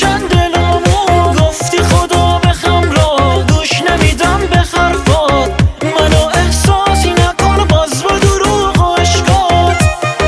کردن دلامو، گفتی خدا بخم را گوش نمیدم به حرفات، منو احساسی نکن باز با دروغ و عشقات.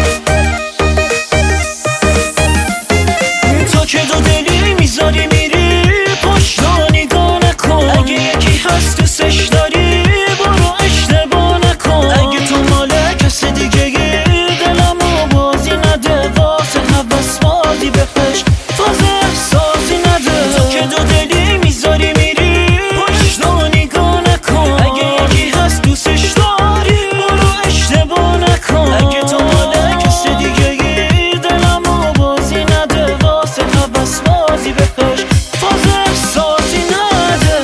تو که دو دلی میذاری میری پشت و نگاه نکن، اگه یکی هست دوستش داری برو اشتباه نکن، اگه تو مال کس دیگه دلمو بازی نده، واسه حوث بازی بخش فاز احساسی نده. تو که دو دلی میذاری میری پشت و نگاه نکن، اگه یکی هست دوستش داری برو اشتباه نکن، اگه تو مال کس دیگه دلمو بازی نده، واسه حوث بازی بخش فاز احساسی نده.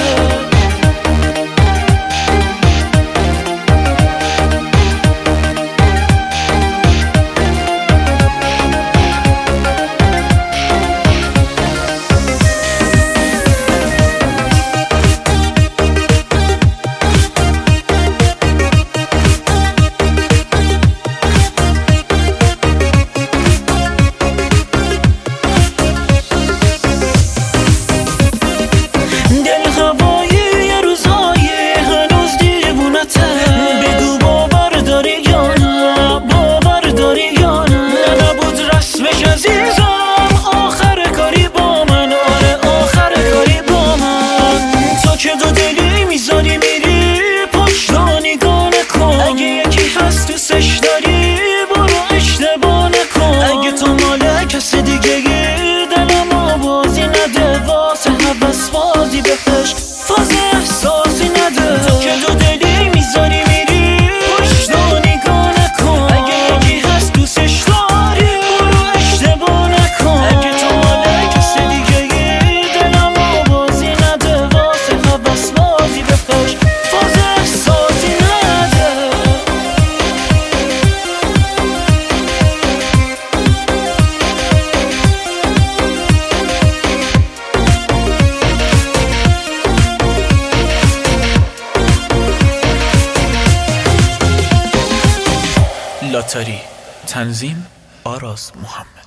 دل هوایی یه روزایی هنوز دیوونته، بگو باور داری یا نه، باور داری یا نه. نبود رسمش عزیزم آخر کاری با من، آره آخر کاری با من. تو که دو دلی میذاری میری پشت و نگاه نکن، اگه یکی هست دوستش داری برو اشتباه نکن، اگه تو مال کس دیگه دلمو بازی نده، واسه حوث بازی بخش فاز احساسی نده. تو که دو دلی میذاری میری پشت و نگاه نکن، اگه یکی هست دوستش داری برو اشتباه نکن، اگه تو مال کس دیگه دلمو بازی نده، واسه حوث بازی بخش فاز احساسی نده. لاتاری تنظیم آراز محمد.